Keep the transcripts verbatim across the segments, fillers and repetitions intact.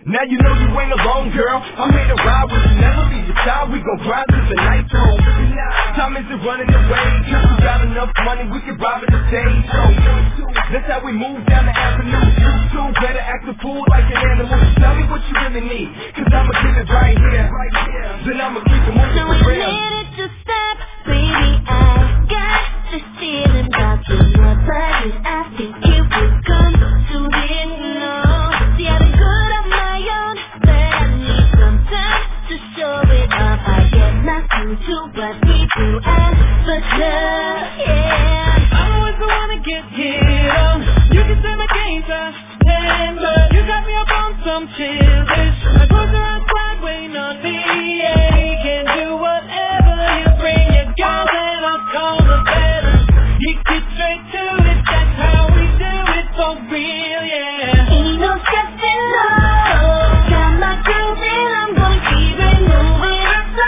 Now you know you ain't alone, girl. I'm here to ride with you, never leave your side. We gon' grind till the night's home. Time isn't running away, cause we got enough money, we can rob at the stage. So, that's how we move down the avenue. You too, better act a fool like an animal. Tell me what you really need, cause I'ma keep it right here. Then I'ma keep it moving for real. So I needed to stop, baby, I got this feeling about you. Your body, I think it will come to it, no. See, I've been good on my own, but I need some time to show it off. I get nothing to but we do ask for love, yeah. I'm always the one to get hit on. You can say my game's a ten, but you got me up on some chill. My clothes are outside waiting on me, yeah. You can do whatever you bring your girl, and I'll call the better. You get straight to it, that's how we do it for real, yeah. Ain't no stressing, no. Got my groove and I'm gonna keep it moving.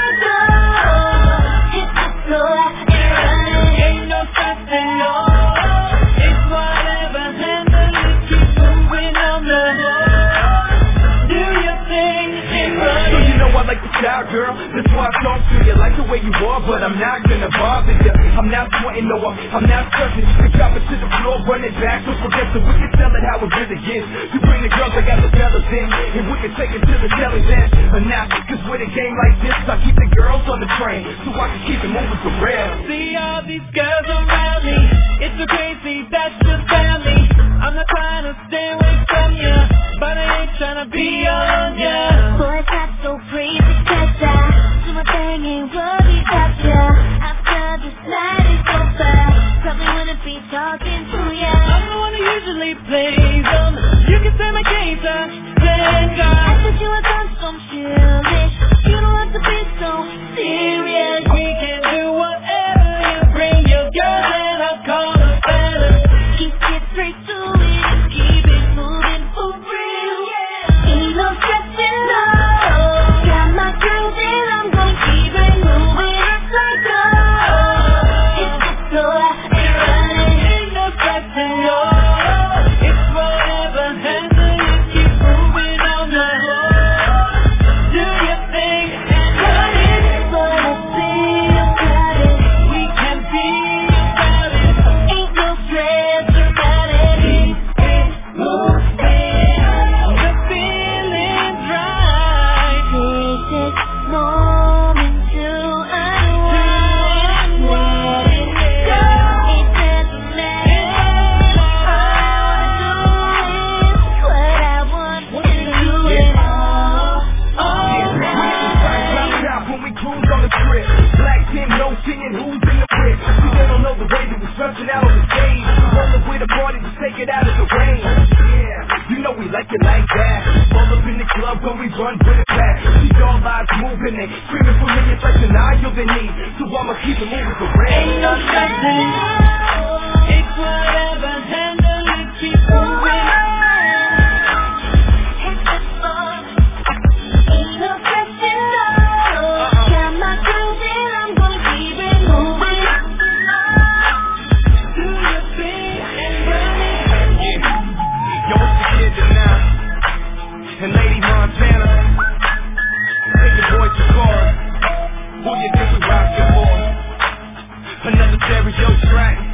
Hit the floor and run. Ain't no stressing, no. It's whatever, handle it, keep moving on the road. Do your thing and run. So you know I like the style, girl. That's why I talk to you. Like the way you are, but I'm not gonna bother you. I'm not sweating, no, I'm, I'm not stressing. You drop it to the floor, run it back. Don't forget so we can tell it how it really is. You bring the girls, I got the fellas in, and we can take it to the telly dance. But now, cause with a game like this, I keep the girls on the train, so I can keep it moving for real. See all these girls around me. It's so crazy, that's the family. I'm not trying to stay away from you, but I ain't trying to be on ya. Boy, that's so crazy, cause I do my thing, ain't worried about ya. After this night is over, probably wouldn't be talking to ya. I'm the one who usually plays them. You can say my game's a ten, I thought you were on some chillish. You don't have to be so serious. we can do whatever you bring your girl, and I'll call the better. Keep it straight to it, keep it moving for real. Ain't no stressing, no. Got my groove and I'm gonna keep it moving. Like go. Hit the floor and run. Ain't no stressing, no. It's whatever, handle it, keep moving on the road. Do your thing and run it. It's what I feel about it. We can be about it. Ain't no stress about it. Keep it moving. The feeling's right. Take this moment to unwind. Let it go. It doesn't matter. All I want is what I want to do it all. All Drop right. top when we cruise on the strip. Black Tim, no singing, who's in the whip? See, they don't know the way that we stretching out on the stage. Rolling with a party to take it out of the rain. Yeah, you know we like it like that. Roll up in the club when we run with it back. See all eyes moving and screaming for me. It's like an eye of the need. So I'ma keep it moving for real. Ain't no stressing. It's whatever, handle it, keep moving. Hit the floor. Ain't no stressing, no. Got my groove and I'm gonna keep it moving. Do your thing and run it. Yo, it's the kid now. And Lady Montana. Take your boy to court. Who you think we rockin' for? Another stereo track.